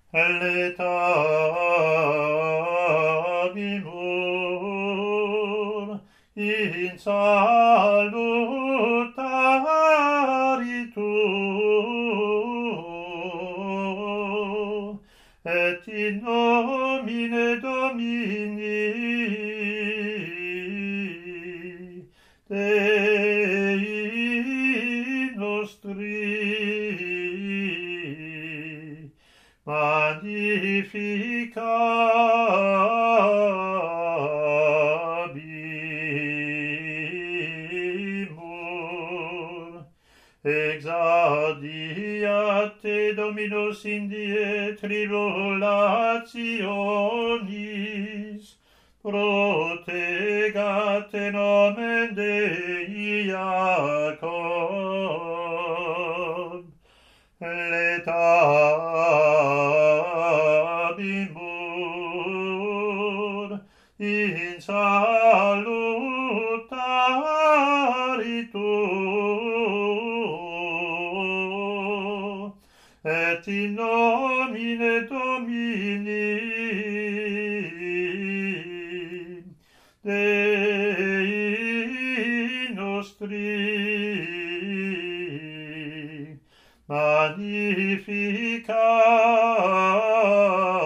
Letabimur in salutaritu et in nomine Domini Dei nostri magnificabimur. Exaudiate Dominus in die tribulationis, protegate nomen Dei Jacob. Letabimur in salutaritu et in nomine Domini Dei nostri magnificat